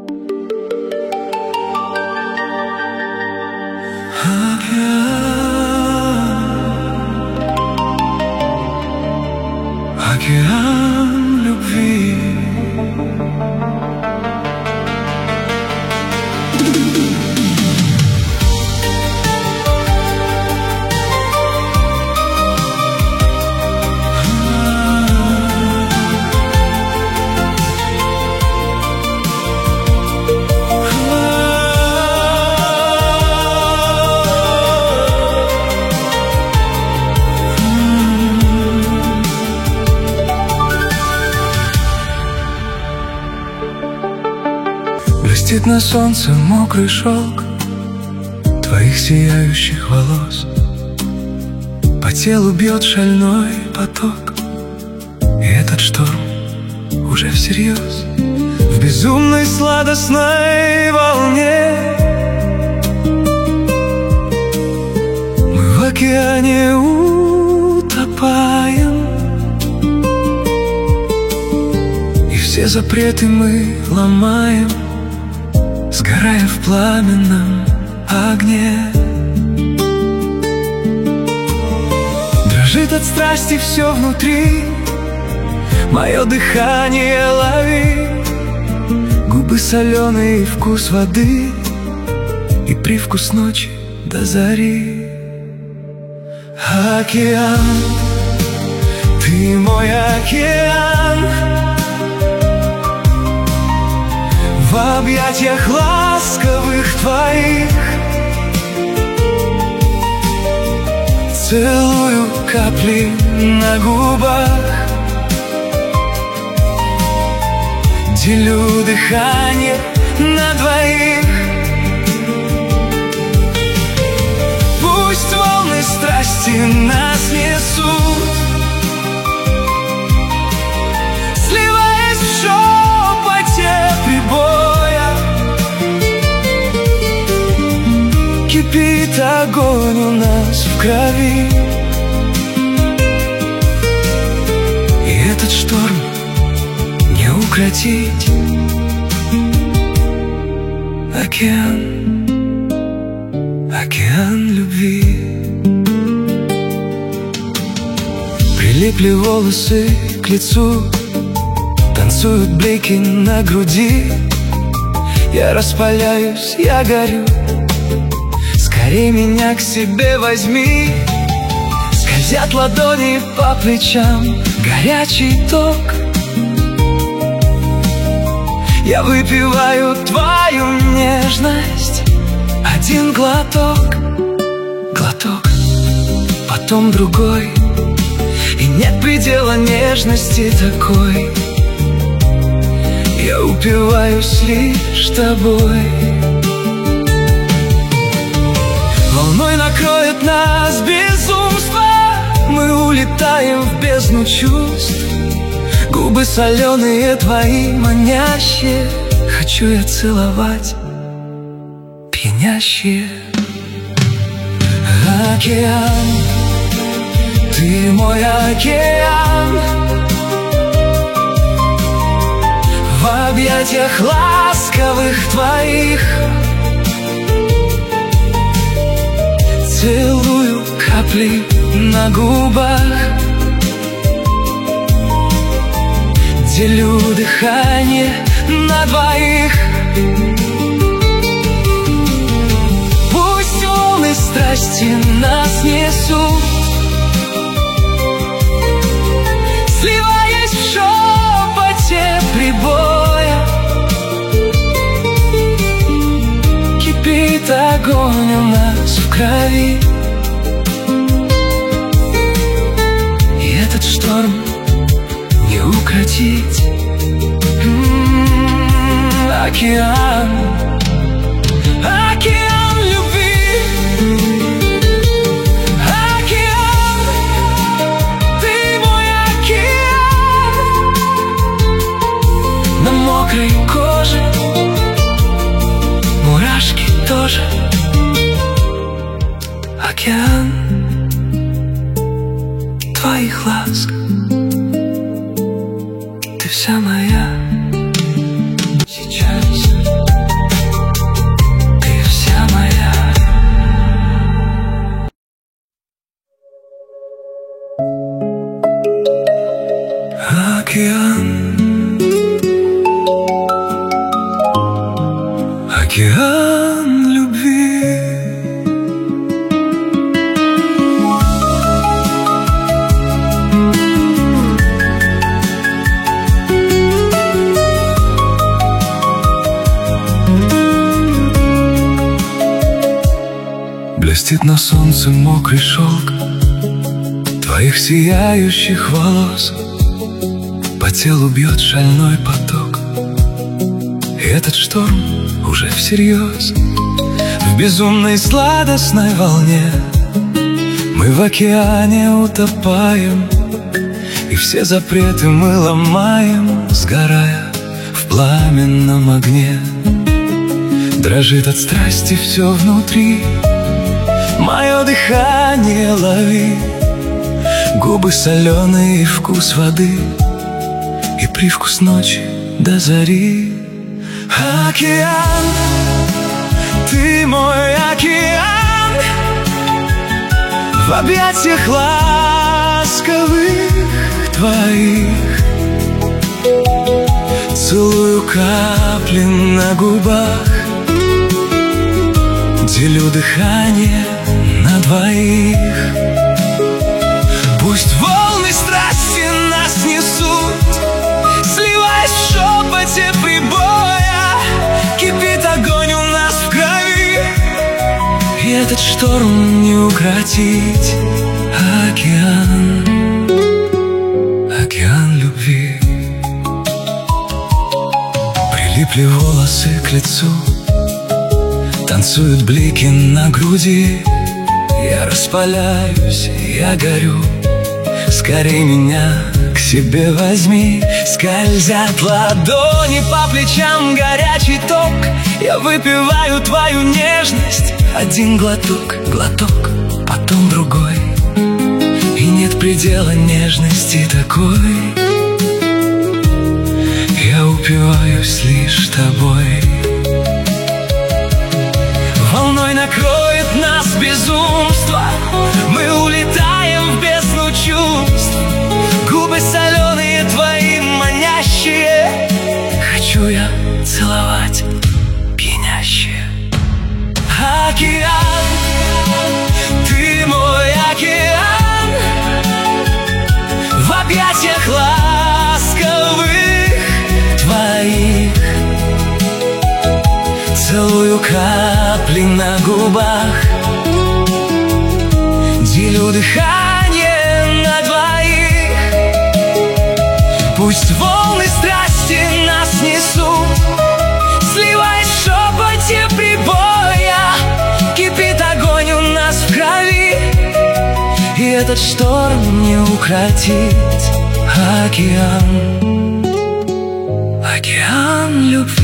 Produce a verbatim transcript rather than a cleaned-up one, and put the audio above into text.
Океан любви. Блестит на солнце мокрый шелк твоих сияющих волос. По телу бьет шальной поток, и этот шторм уже всерьез. В безумной сладостной волне мы в океане утопаем, и все запреты мы ломаем, сгорая в пламенном огне. Дрожит от страсти все внутри, мое дыхание лови, губы соленые, вкус воды и привкус ночи до зари. Океан, ты мой океан, в объятиях ласковых твоих целую капли на губах, делю дыхание на двоих. Пусть волны страсти нас несут, сливаясь в шепоте прибоя. Кипит огонь у нас в крови, и этот шторм не укротить. Океан, океан любви. Прилипли волосы к лицу, танцуют блики на груди. Я распаляюсь, я горю, скорей меня к себе возьми. Скользят ладони по плечам, горячий ток. Я выпиваю твою нежность, один глоток, глоток, потом другой, и нет предела нежности такой. Я упиваюсь лишь тобой. Волной накроет нас безумство, мы улетаем в бездну чувств. Губы соленые твои, манящие, хочу я целовать, пьянящие. Океан, ты мой океан, в объятиях ласковых твоих целую капли на губах, делю дыхание на двоих. Пусть волны страсти нас несут, сливаясь в шепоте прибоя. Кипит огонь у нас в крови, и этот шторм не укротить. М-м-м, океан, океан любви. Океан, ты мой океан, на мокрой коже мурашки тоже. Океан твоих ласк, ты вся моя сейчас. океан любви. Блестит на солнце мокрый шелк твоих сияющих волос, по телу бьет шальной поток, и этот шторм уже всерьез. В безумной сладостной волне мы в океане утопаем, и все запреты мы ломаем, сгорая в пламенном огне. Дрожит от страсти все внутри, мое дыхание лови, губы соленые, вкус воды и привкус ночи до зари. Океан, ты мой океан, в объятиях ласковых твоих целую капли на губах, делю дыхание на двоих. Пусть волны страсти нас несут, сливаясь в шепоте прибоя, кипит огонь у нас в крови, и этот шторм не укротить. Океан, океан любви. Прилипли волосы к лицу, танцуют блики на груди. Я распаляюсь, я горю, скорей меня к себе возьми. Скользят ладони по плечам, горячий ток. Я выпиваю твою нежность, один глоток, глоток, потом другой, и нет предела нежности такой. Я упиваюсь лишь тобой. Волной накроет нас безумство, мы улетаем в бездну чувств. Губы соленые твои манящие, хочу я целовать пьянящие. Океан, ты мой океан, в объятиях ласковых твоих целую капли на губах, делю дыхание на двоих. Пусть волны страсти нас несут, сливаясь в шепоте прибоя, кипит огонь у нас в крови, и этот шторм не укротить. Океан, океан любви.